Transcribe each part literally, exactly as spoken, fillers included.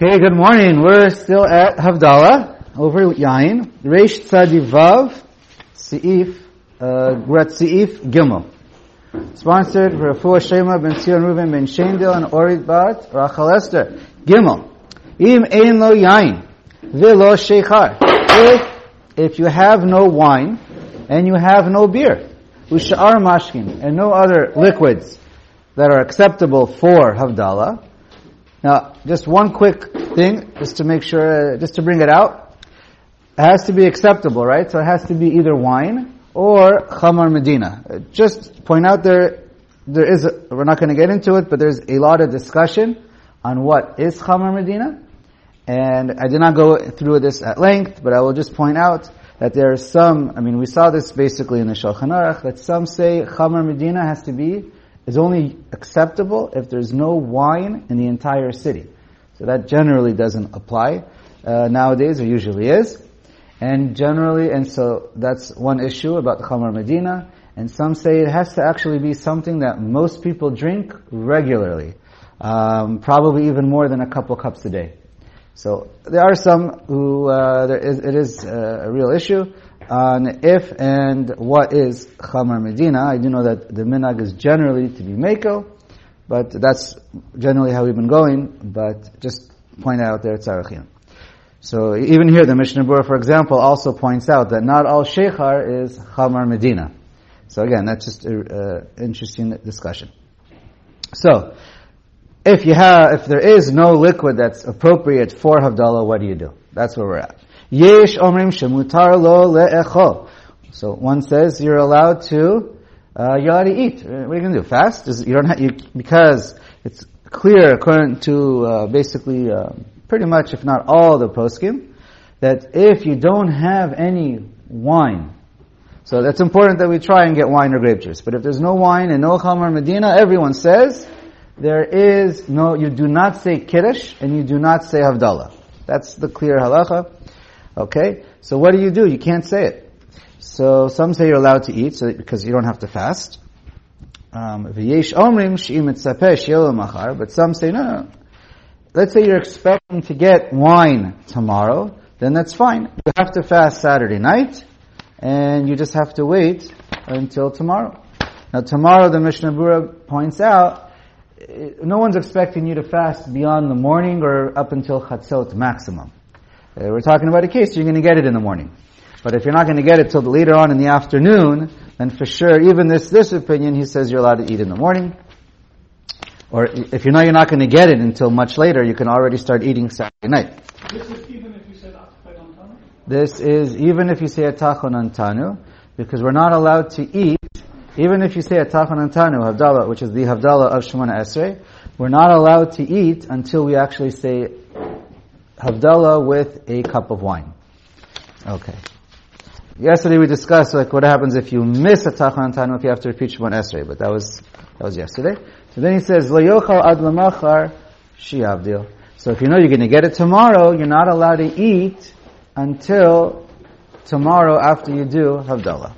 Okay, good morning. We're still at Havdalah, over Yain. Reish Tzadi Vav, Seif, uh, we're at Seif Gimel. Sponsored for Refuah Shema ben Tzion Reuven ben Shendel and Orit Bat Rachel Esther. Gimel. Im ein lo yain, velo sheichar. If, if you have no wine, and you have no beer, usha'ar mashkin, and no other liquids that are acceptable for Havdalah. Now, just one quick thing, just to make sure, just to bring it out. It has to be acceptable, right? So it has to be either wine or Khamar Medina. Just point out there, there is, a, we're not going to get into it, but there's a lot of discussion on what is Khamar Medina. And I did not go through this at length, but I will just point out that there are some, I mean, we saw this basically in the Shulchan Aruch, that some say Khamar Medina has to be is only acceptable if there's no wine in the entire city. So that generally doesn't apply. Uh, nowadays, there usually is. And generally, and so that's one issue about the Khamar Medina. And some say it has to actually be something that most people drink regularly. Um, probably even more than a couple cups a day. So there are some who, uh, there is, it is uh, a real issue on if and what is Khamar Medina. I do know that the minhag is generally to be Mekel, but that's generally how we've been going, but just point out there it's Arachin. So even here the Mishnah Berurah, for example, also points out that not all Sheikhar is Khamar Medina. So again, that's just an uh, interesting discussion. So, if you have, if there is no liquid that's appropriate for Havdalah, what do you do? That's where we're at. Yesh omrim shemutar lo le'echol. So one says you're allowed to, uh, you're allowed to eat. What are you going to do? Fast? You don't have, you, because it's clear according to, uh, basically, uh, pretty much, if not all the poskim, that if you don't have any wine, so that's important that we try and get wine or grape juice. But if there's no wine and no Khamar Medina, everyone says, there is no, you do not say Kiddush and you do not say Havdalah. That's the clear halacha. Okay? So what do you do? You can't say it. So some say you're allowed to eat so because you don't have to fast. Um, V'yesh omrim she'im etzapeh she'elo machar. But some say, no, no. Let's say you're expecting to get wine tomorrow, then that's fine. You have to fast Saturday night and you just have to wait until tomorrow. Now tomorrow the Mishnah Berurah points out no one's expecting you to fast beyond the morning or up until Chatzot maximum. Uh, we're talking about a case you're going to get it in the morning. But if you're not going to get it till later on in the afternoon, then for sure, even this this opinion, he says you're allowed to eat in the morning. Or if you know you're not going to get it until much later, you can already start eating Saturday night. This is even if you said Atachon Antanu? This is even if you say Atachon Antanu, because we're not allowed to eat. Even if you say Atachon Antanu, Havdalah, which is the Havdalah of Shemona Esrei, we're not allowed to eat until we actually say Havdalah with a cup of wine. Okay. Yesterday we discussed like what happens if you miss Atachon Antanu if you have to repeat Shemona Esrei, but that was that was yesterday. So then he says, Lo yochal ad lamachar shi'avdil. So if you know you're going to get it tomorrow, you're not allowed to eat until tomorrow after you do Havdalah.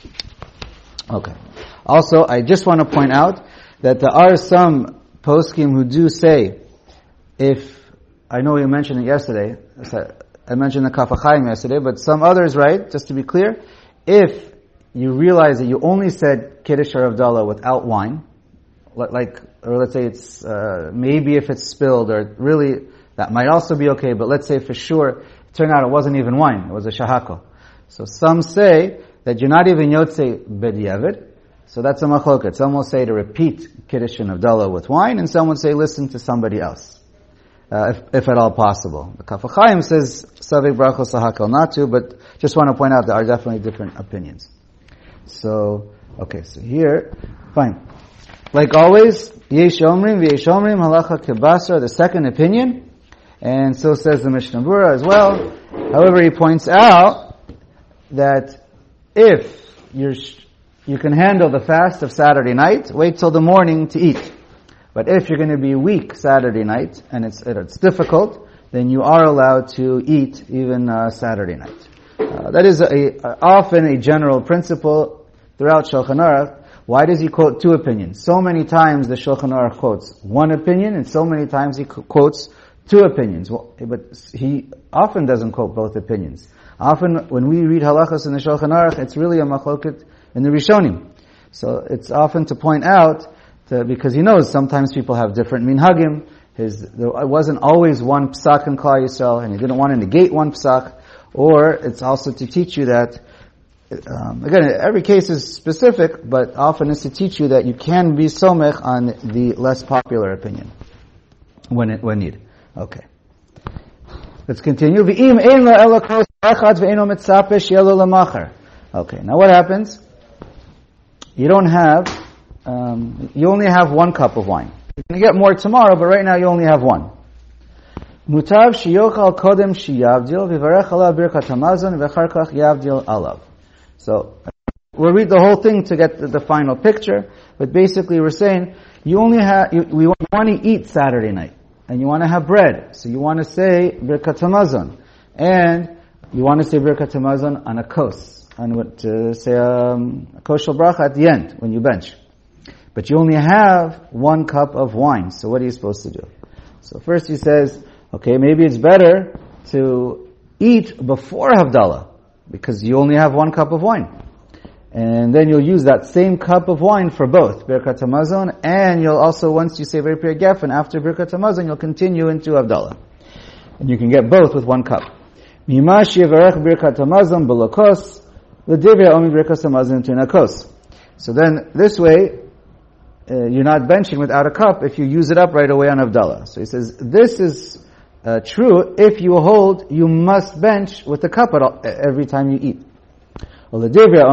Okay. Also, I just want to point out that there are some poskim who do say, if, I know you mentioned it yesterday, I mentioned the Kaf HaChaim yesterday, but some others, right, just to be clear, if you realize that you only said Kiddush or Havdalah without wine, like, or let's say it's, uh, maybe if it's spilled, or really, that might also be okay, but let's say for sure, it turned out it wasn't even wine, it was a shahako. So some say that you're not even yotzei b'diavad, so that's a machloket. Some will say to repeat Kiddush and Havdalah with wine, and some would say listen to somebody else, uh, if, if at all possible. The Kaf HaChaim says savik brachos lahakal not to, but just want to point out there are definitely different opinions. So, okay, so here, fine. Like always, yesh omrim v'yesh omrim halacha kebasra, the second opinion, and so says the Mishnah Berurah as well. However, he points out that if you're, you can handle the fast of Saturday night, wait till the morning to eat. But if you're going to be weak Saturday night, and it's it's difficult, then you are allowed to eat even uh, Saturday night. Uh, that is a, a, often a general principle throughout Shulchan Aruch. Why does he quote two opinions? So many times the Shulchan Aruch quotes one opinion, and so many times he quotes two opinions. Well, but he often doesn't quote both opinions. Often, when we read halachas in the Shulchan Aruch, it's really a machloket in the Rishonim. So it's often to point out, to, because he knows sometimes people have different minhagim. His, there wasn't always one psak in Klal Yisrael, and he didn't want to negate one psak. Or it's also to teach you that, um, again, every case is specific, but often it's to teach you that you can be somech on the less popular opinion when it when needed. Okay. Let's continue. Okay, now what happens? You don't have, um, you only have one cup of wine. You're going to get more tomorrow, but right now you only have one. Mutav shiyochal kodem shiyavdil vivarech alav birkat hamazon v'char kach yavdil alav. So, we'll read the whole thing to get the, the final picture, but basically we're saying, you only have, you, we want to eat Saturday night, and you want to have bread, so you want to say birkat hamazon, and you want to say birkat hamazon on a kos, on what to say um, a kos shel bracha at the end, when you bench. But you only have one cup of wine, so what are you supposed to do? So first he says, okay, maybe it's better to eat before Havdalah, because you only have one cup of wine. And then you'll use that same cup of wine for both, Birkat HaMazon, and you'll also, once you say Vayipir Gefen, after Birkat HaMazon, you'll continue into Havdalah. And you can get both with one cup. Mimash Yevarech Birkat HaMazon B'lokos, L'divrei Omi Birkat HaMazon Tinakos. So then, this way, uh, you're not benching without a cup if you use it up right away on Havdalah. So he says, this is Uh, true, if you hold, you must bench with the cup at all, every time you eat. And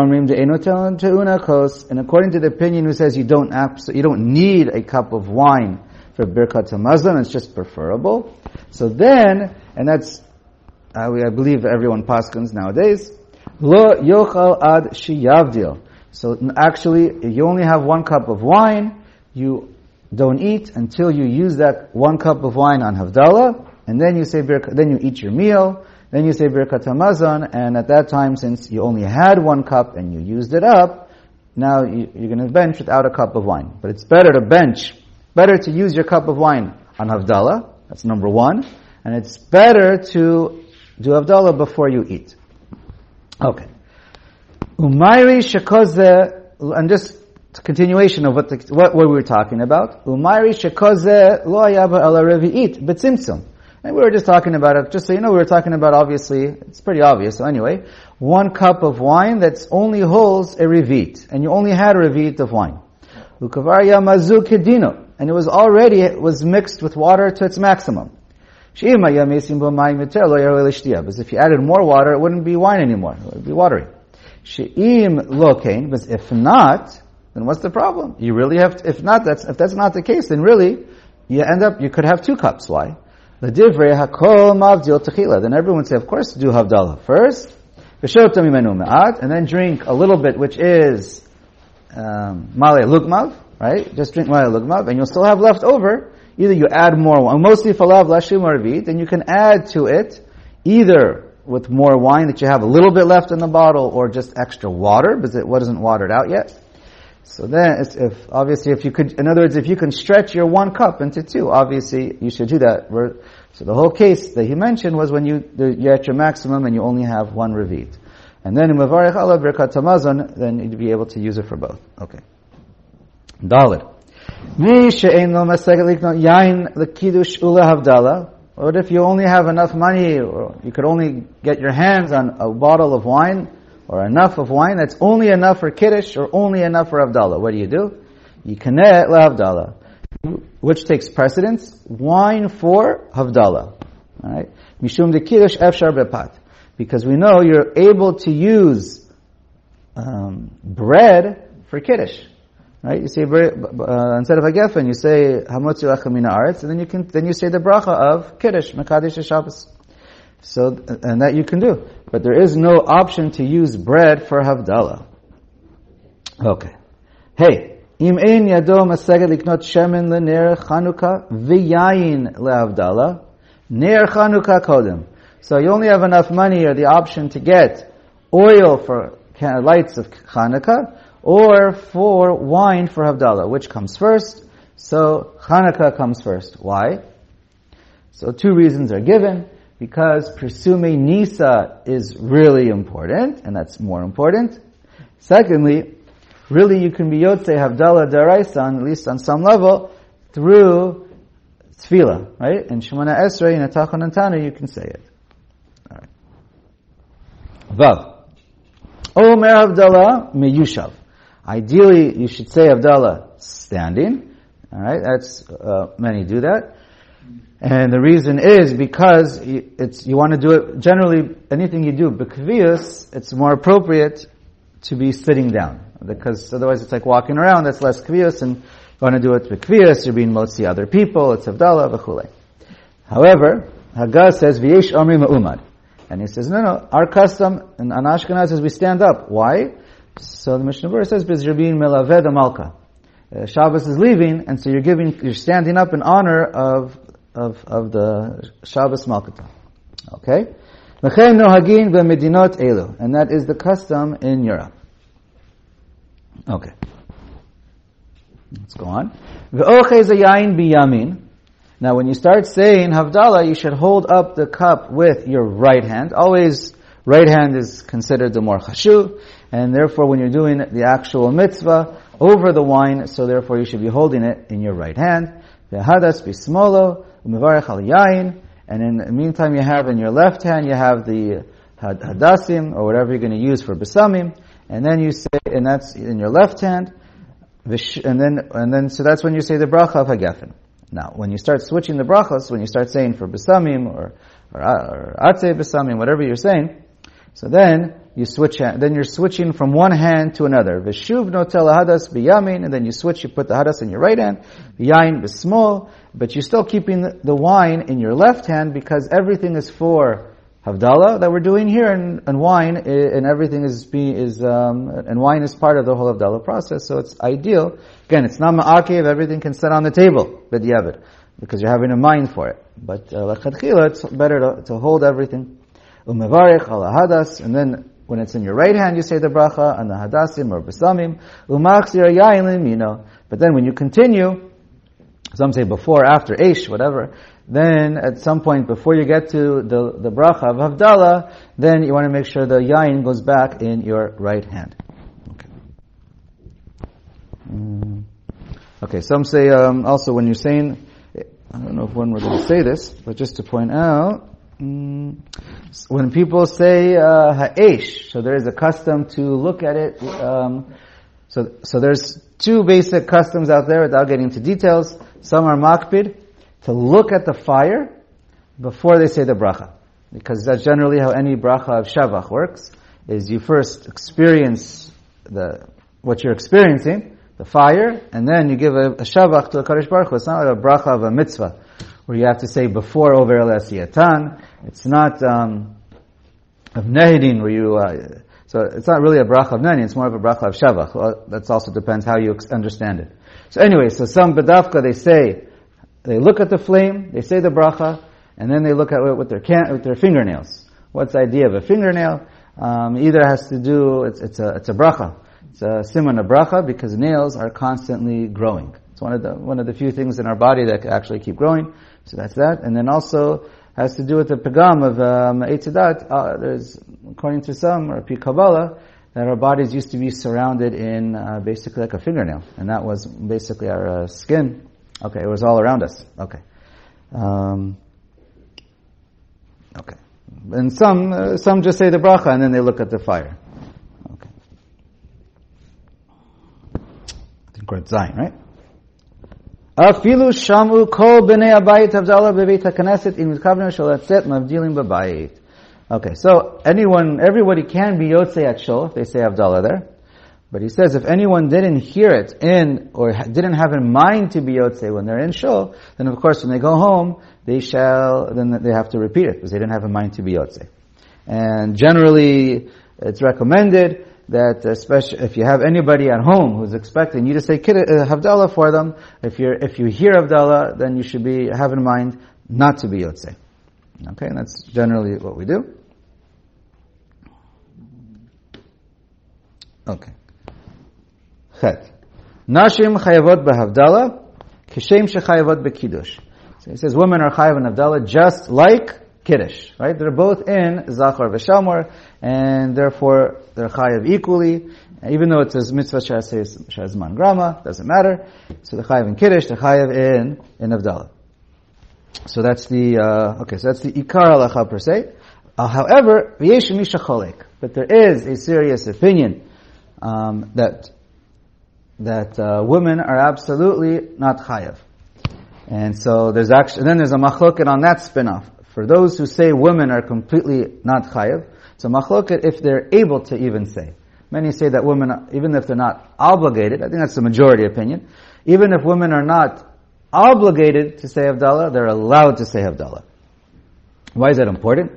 according to the opinion who says you don't abs- you don't need a cup of wine for Birkat HaMazon, it's just preferable. So then, and that's, uh, I believe everyone paskins nowadays, Lo yochal ad shiyavdil. So actually, you only have one cup of wine, you don't eat until you use that one cup of wine on Havdalah, and then you say birkat, then you eat your meal, then you say Birkat HaMazon, and at that time, since you only had one cup and you used it up, now you, you're going to bench without a cup of wine. But it's better to bench, better to use your cup of wine on Havdalah, that's number one, and it's better to do Havdalah before you eat. Okay. Umayri shekoze, and just continuation of what, the, what, what we were talking about. Umayri shekoze lo hayaba ala revi'it b'tzimtzum. And we were just talking about it, just so you know, we were talking about, obviously, it's pretty obvious, so anyway, one cup of wine that only holds a revit, and you only had a revit of wine. Ukavarya mazu kedino, and it was already, it was mixed with water to its maximum. Because if you added more water, it wouldn't be wine anymore, it would be watery. She'im lokain, but if not, then what's the problem? You really have to, if not, that's, if that's not the case, then really, you end up, you could have two cups. Why? L'divrei hakol mavdil techila. Then everyone would say, of course, do Havdalah first, v'shota mimenu me'at, and then drink a little bit, which is um, malei lugmav, right? Just drink malei lugmav, and you'll still have left over. Either you add more wine, mostly falav lashim arvit, and you can add to it either with more wine that you have a little bit left in the bottle, or just extra water because it wasn't watered out yet. So then, it's if obviously, if you could, in other words, if you can stretch your one cup into two, obviously you should do that. So the whole case that he mentioned was when you you're at your maximum and you only have one revit, and then in Mavarech Ala Birkat HaMazon, then you'd be able to use it for both. Okay. Dalit. Mi she'ein lo maseged liknot yain lekiddush ula havdalah. What if you only have enough money, or you could only get your hands on a bottle of wine, or enough of wine that's only enough for Kiddush, or only enough for Havdalah? What do you do? Yikaneh lehavdalah. Which takes precedence? Wine for Havdalah. Alright? Mishum de Kiddush efshar bepat. Because we know you're able to use um, bread for Kiddush. Right? You say, uh, instead of a gefen, you say, hamotzi lechem min haaretz, and then you can, then you say the bracha of Kiddush, Mekadesh Shabbos. So, and that you can do. But there is no option to use bread for Havdalah. Okay. Hey, im ein yado maseged liknot shemen lener Chanukah v'yayin lehavdalah, ner Chanukah kodem. So you only have enough money or the option to get oil for lights of Chanukah, or for wine for Havdalah. Which comes first? So Chanukah comes first. Why? So two reasons are given. Because Persume Nisa is really important, and that's more important. Secondly, really you can be Yotzei Havdalah Daraisa, at least on some level, through Tefillah, right? In Shemona Esrei, in Atachon and Tana, you can say it. Alright. Vav. Omer Havdalah Meyushav. Ideally, you should say Havdalah standing. Alright, that's, uh, many do that. And the reason is because it's, you want to do it, generally, anything you do, b'kviyus, it's more appropriate to be sitting down. Because otherwise it's like walking around, that's less kviyus, and you want to do it b'kviyus, you're being motzi other people, it's Havdalah, v'chulei. However, Haggaz says, v'yesh omri ma'umad. And he says, no, no, our custom, and on Ashkenaz is we stand up. Why? So the Mishnah Berurah says, because you're being melaveh the malka. Uh, Shabbos is leaving, and so you're giving, you're standing up in honor of of of the Shabbos Malkata. Okay? V'chein nohagin v'medinot elu. And that is the custom in Europe. Okay. Let's go on. V'ochei zayayin biyamin. Now when you start saying Havdalah, you should hold up the cup with your right hand. Always, right hand is considered the more chashuv, and therefore when you're doing the actual mitzvah over the wine, so therefore you should be holding it in your right hand. V'hadas bismolo. And in the meantime, you have in your left hand, you have the hadassim, or whatever you're going to use for besamim, and then you say, and that's in your left hand, and then, and then, so that's when you say the bracha of hagefen. Now, when you start switching the brachas, when you start saying for besamim, or, or, or atzei besamim, whatever you're saying, so then, you switch, then you're switching from one hand to another. V'shuv notel hadas biyamin, and then you switch, you put the hadas in your right hand, v'yayin b'smol, but you're still keeping the wine in your left hand because everything is for Havdalah that we're doing here, and, and wine, and everything is being, is, um, and wine is part of the whole Havdalah process, so it's ideal. Again, it's not ma'akev, everything can sit on the table, b'diavad, because you're having a mind for it. But, uh, l'chadchila, it's better to, to hold everything. Umevarech ala hadas, and then when it's in your right hand, you say the bracha, and the hadassim or besamim, umachzir yayin limino. But then when you continue, some say before, after, eish, whatever, then at some point before you get to the, the bracha of Havdalah, then you want to make sure the yayin goes back in your right hand. Okay. Mm. Okay, some say um, also when you're saying, I don't know if one was going to say this, but just to point out, mm, when people say uh, ha'esh, so there is a custom to look at it. Um, so, so there's two basic customs out there without getting into details. Some are makpid, to look at the fire before they say the bracha. Because that's generally how any bracha of shavach works, is you first experience the, what you're experiencing, the fire, and then you give a, a shavach to the Kadosh Baruch Hu. It's not like a bracha of a mitzvah, where you have to say before over el asiyatan. It's not, um, of nehidin, where you, uh, so it's not really a bracha of nehidin, it's more of a bracha of shavach. Well, that also depends how you understand it. So anyway, so some bedavka, they say, they look at the flame, they say the bracha, and then they look at it with their can, with their fingernails. What's the idea of a fingernail? Um, either has to do, it's, it's a, it's a bracha. It's a siman of bracha, because nails are constantly growing. It's one of the, one of the few things in our body that can actually keep growing. So that's that. And then also has to do with the pagam of, um, Eitzadat. Uh, there's, according to some, or Pi Kabbalah, that our bodies used to be surrounded in uh, basically like a fingernail, and that was basically our uh, skin. Okay, it was all around us. Okay, um, okay, and some uh, some just say the bracha and then they look at the fire. Okay, I think we're at Zion, right? Afilu shamu kol bnei abayit havdalah bebeit hakneset in mitkavnu shel letzet mavdilim babayit. Okay, so anyone, everybody can be yotzei at shul if they say Havdalah there. But he says if anyone didn't hear it in, or didn't have in mind to be yotzei when they're in shul, then of course when they go home, they shall, then they have to repeat it, because they didn't have in mind to be yotzei. And generally, it's recommended that, especially if you have anybody at home who's expecting you to say uh, Havdalah for them, if you're, if you hear Havdalah, then you should be, have in mind not to be yotzei. Okay, and that's generally what we do. Okay. Chet. Nashim chayavot b'havdalah, kishem shechayavot b'kiddush. So he says women are chayav in Havdalah just like Kiddush, right? They're both in Zachar v'Shamor, and therefore they're chayav equally. Even though it says mitzvah shazman grama, doesn't matter. So they're chayav in Kiddush, they're chayav in in Havdalah. So that's the uh, okay. So that's the ikar halacha per se. Uh, however, v'yesh misha cholek, but there is a serious opinion um, that that uh, women are absolutely not chayav, and so there's actually then there's a machloket on that spin-off. For those who say women are completely not chayav, it's a machloket if they're able to even say. Many say that women, even if they're not obligated, I think that's the majority opinion, even if women are not obligated to say Havdalah, they're allowed to say Havdalah. Why is that important?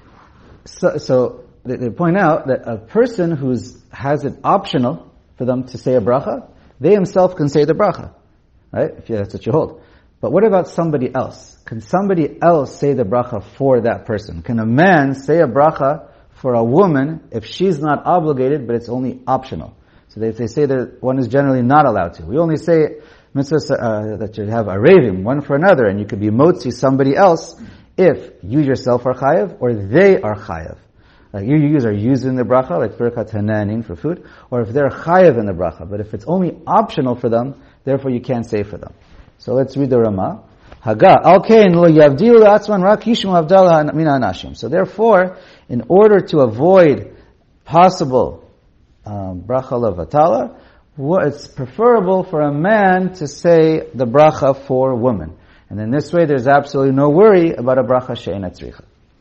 So, so they, they point out that a person who has it optional for them to say a bracha, they themselves can say the bracha, right? If that's what you hold. But what about somebody else? Can somebody else say the bracha for that person? Can a man say a bracha for a woman if she's not obligated, but it's only optional? So they, they say that one is generally not allowed to. We only say mitzvahs uh, that you have a ravim, one for another, and you could be motzi somebody else if you yourself are chayav or they are chayav. Like you, you are using the bracha, like birkat hananin for food, or if they're chayav in the bracha. But if it's only optional for them, therefore you can't say for them. So let's read the Ramah. Haga, al-kain lo yavdilu atzman rak yishmu Havdalah min anashim. So therefore, in order to avoid possible um, bracha levatala, it's preferable for a man to say the bracha for women. And in this way, there's absolutely no worry about a bracha she'ena tzricha.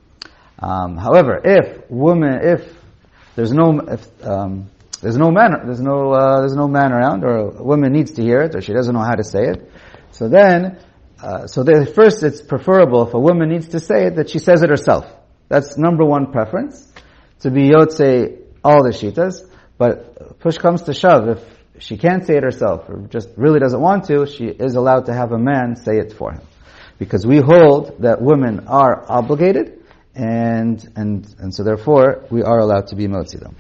Um, however, if woman, if there's no, if, um, there's no man, there's no, uh, there's no man around, or a woman needs to hear it, or she doesn't know how to say it, so then, uh, so then first it's preferable if a woman needs to say it that she says it herself. That's number one preference, to be yotzei all the shitas. But push comes to shove, if she can't say it herself, or just really doesn't want to, she is allowed to have a man say it for him. Because we hold that women are obligated, and and and so therefore we are allowed to be motzi them.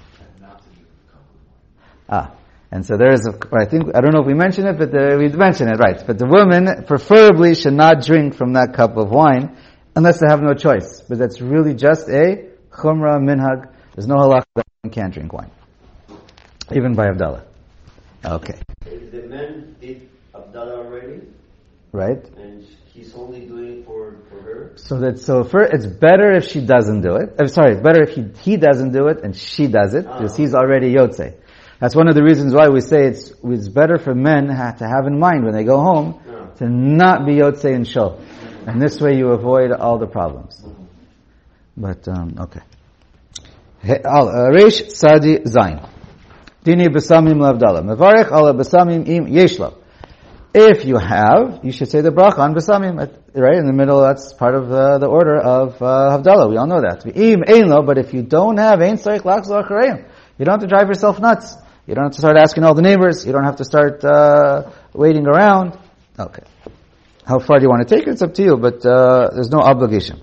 Ah. And so there is, a, I think, I don't know if we mentioned it, but the, we mentioned it, right. But the women preferably should not drink from that cup of wine unless they have no choice. But that's really just a chumrah minhag. There's no halakha that one can't drink wine. Even by Havdalah. Okay. If the man did Havdalah already, right? And he's only doing it for, for her. So that so for it's better if she doesn't do it. I'm sorry, it's better if he he doesn't do it and she does it, ah. because he's already yotzei. That's one of the reasons why we say it's it's better for men have to have in mind when they go home yeah. to not be yotzei and shul, and this way you avoid all the problems. But um, okay. Reish Sadi Zayin. Dini besamim lavdala. Mevarech ala besamim im yeshlo. If you have, you should say the bracha on besamim, right in the middle. That's part of uh, the order of uh, Havdalah. We all know that. Im ein lo, but if you don't have ein tzarich lachzor achareim, you don't have to drive yourself nuts. You don't have to start asking all the neighbors. You don't have to start uh, waiting around. Okay. How far do you want to take it? It's up to you, but uh, there's no obligation.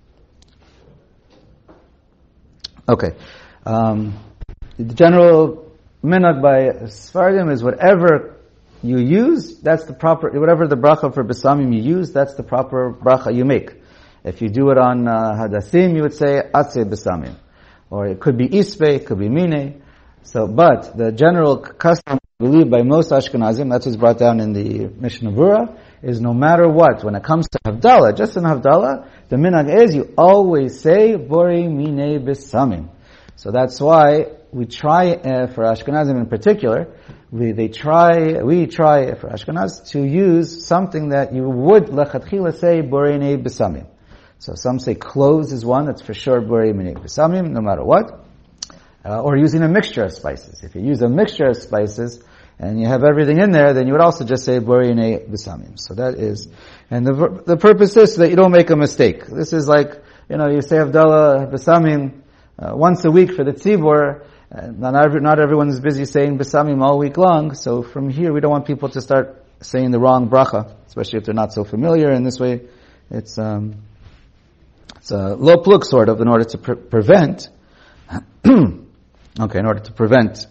Okay. Um, the general minhag by Sfardim is whatever you use, that's the proper, whatever the bracha for besamim you use, that's the proper bracha you make. If you do it on uh, hadasim, you would say atzei besamim. Or it could be ispe, it could be mine. So, but the general custom believed by most Ashkenazim, that's what's brought down in the Mishnah Berurah, is no matter what, when it comes to Havdalah, just in Havdalah, the minhag is you always say bori mine besamim. So that's why we try, uh, for Ashkenazim in particular, we they try, we try for Ashkenaz to use something that you would lechatchila say bori mine besamim. So some say cloves is one, that's for sure bori mine besamim, no matter what. Uh, or using a mixture of spices. If you use a mixture of spices and you have everything in there, then you would also just say bori mine besamim. So that is, and the the purpose is so that you don't make a mistake. This is like, you know, you say Havdalah besamim uh, once a week for the tzibur. Uh, not every, not everyone is busy saying besamim all week long. So from here, we don't want people to start saying the wrong bracha, especially if they're not so familiar. In this way, it's um, it's a low plug sort of in order to pre- prevent. Okay, in order to prevent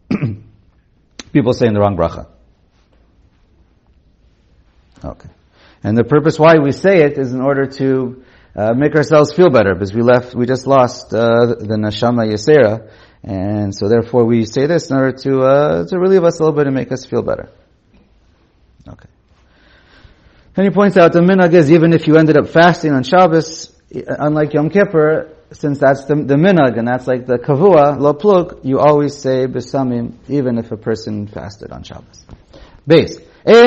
people saying the wrong bracha. Okay. And the purpose why we say it is in order to uh, make ourselves feel better, because we left, we just lost uh, the neshama yesera, and so therefore we say this in order to uh, to relieve us a little bit and make us feel better. Okay. And he points out the minhag is even if you ended up fasting on Shabbos, unlike Yom Kippur, since that's the, the minhag and that's like the kavua lo pluk, you always say besamim even if a person fasted on Shabbos. Base.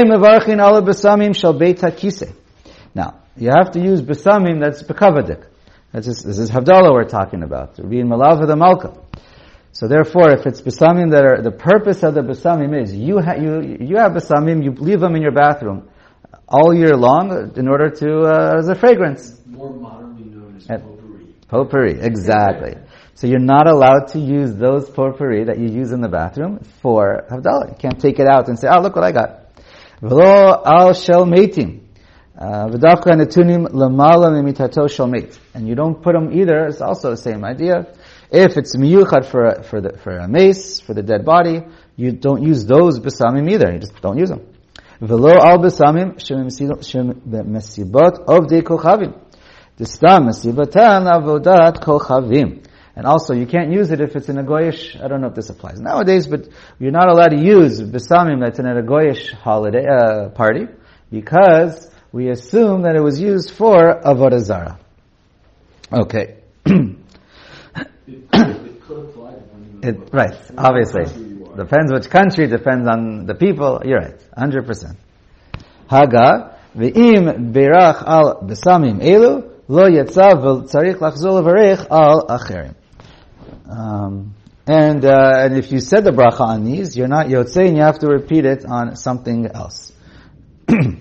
Now, you have to use besamim that's bekavadik. That's just, this is Havdalah we're talking about. Being malava the malka. So therefore, if it's besamim that are, the purpose of the besamim is, you, ha, you, you have besamim, you leave them in your bathroom all year long in order to, uh, as a fragrance. More modernly known as And, potpourri. Potpourri, exactly. So you're not allowed to use those potpourri that you use in the bathroom for Havdalah. You can't take it out and say, oh, look what I got. V'lo al shel meitim. V'davka netunim lamala mimitato shel meit. And you don't put them either, it's also the same idea. If it's miyuchad for a, for the, for a mace, for the dead body, you don't use those besamim either. You just don't use them. V'lo al besamim shem mesibot ovdei kochavim. D'stam mesibatan avodat kochavim. And also, you can't use it if it's in a goyish, I don't know if this applies nowadays, but you're not allowed to use besamim that's in a goyish holiday, uh, party, because we assume that it was used for avodah zarah. Okay. It, it could apply depending on It, what- right, what obviously. country you are. Depends which country, depends on the people. You're right, one hundred percent. Haga, ve'im berach al besamim elu, lo yetzav v'tzarich lachzor levarech al acherim. Um, and, uh, and if you said the bracha on these, you're not yotzei, and you have to repeat it on something else. Okay.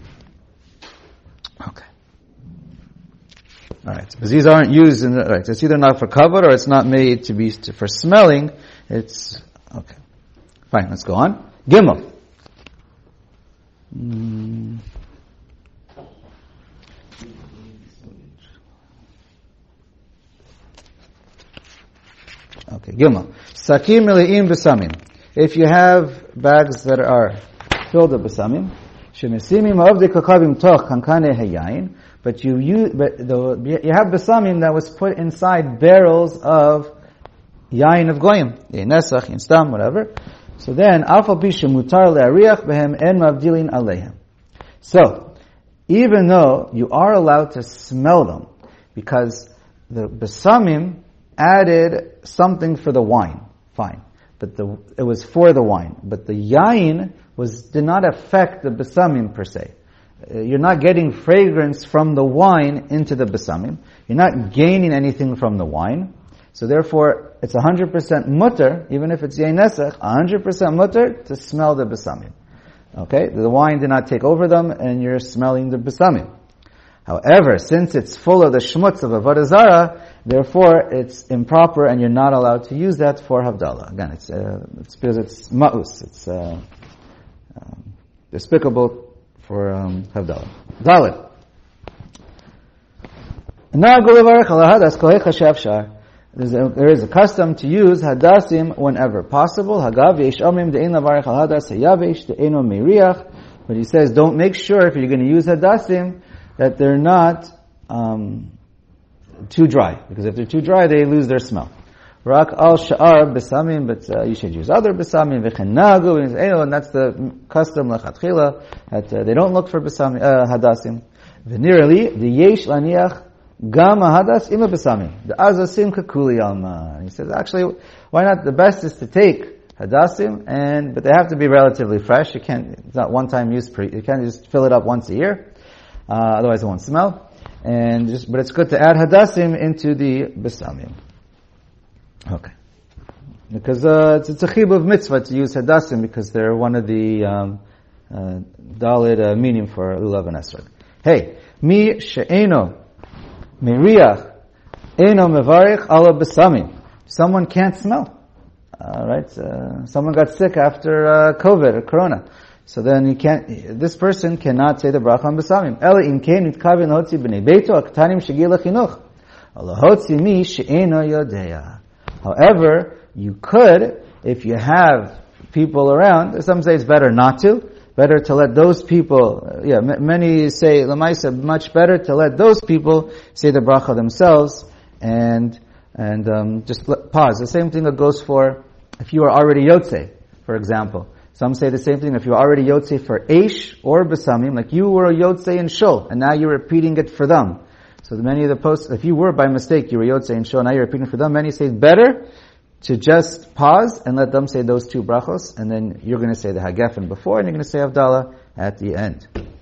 Alright, because these aren't used in the, right, it's either not for cover or it's not made to be, to, for smelling, it's, okay. Fine, let's go on. Gimel. Mm. Okay, Gimel. Sakim mele'im besamim. If you have bags that are filled with besamim, shemesimim avdei kakavim toch kankane hayayin, but you use, but the, you have besamim that was put inside barrels of yayin of goyim, yayin nesach, yayin stam, whatever. So then, alpha pisha mutar le'ariach behem en mavdilin aleihem. So, even though you are allowed to smell them, because the besamim added something for the wine, fine. But the, it was for the wine. But the yayin was, did not affect the besamim per se. Uh, you're not getting fragrance from the wine into the besamim. You're not gaining anything from the wine. So therefore, it's one hundred percent mutter, even if it's yayin nesach, one hundred percent mutter to smell the besamim. Okay? The wine did not take over them, and you're smelling the besamim. However, since it's full of the shmutz of avodah zarah, therefore it's improper, and you're not allowed to use that for havdalah. Again, it's, uh, it's because it's ma'us. It's uh, um, despicable for um, havdalah. Dalet. There's a, there is a custom to use hadasim whenever possible. Hagav yesh omim de'ein lavarech al hadas hayavesh de'eino meriach. But he says, don't make sure if you're going to use hadasim that they're not um, too dry, because if they're too dry, they lose their smell. Rak al sha'ar besamim, but uh, you should use other besamim v'chenagu, and that's the custom lechatchila that uh, they don't look for besamim uh, hadasim. V'nirali the yesh laniach. Gama hadas ima besamim. The azasim kakuli alma. He says, actually, why not? The best is to take hadasim, and but they have to be relatively fresh. You can't. It's not one-time use. Per, you can't just fill it up once a year, uh, otherwise it won't smell. And just, but it's good to add hadasim into the besamim. Okay, because uh, it's, it's a chib of mitzvah to use hadasim because they're one of the um, uh, dalid uh, meaning for lulav and esrog. Hey, mi she'eno. Meriach eno mevarich ala besamim. Someone can't smell. Uh, right? Uh, someone got sick after uh, COVID or Corona. So then you can't, this person cannot say the bracha on besamim. Ela im kein nitkavin hotzi b'nei beito aktanim shegi lechinuch. Ala hotzi mi she'eno yodea. However, you could, if you have people around, some say it's better not to, better to let those people, uh, yeah, m- many say, Lamaisa, much better to let those people say the bracha themselves, and, and, um, just let, pause. The same thing that goes for, if you are already Yotze, for example. Some say the same thing if you're already Yotze for Eish or Besamim, like you were a Yotze in Shul, and now you're repeating it for them. So many of the posts, if you were by mistake, you were Yotze in Shul, now you're repeating for them, many say it's better to just pause and let them say those two brachos, and then you're going to say the Hagefen before, and you're going to say Havdalah at the end.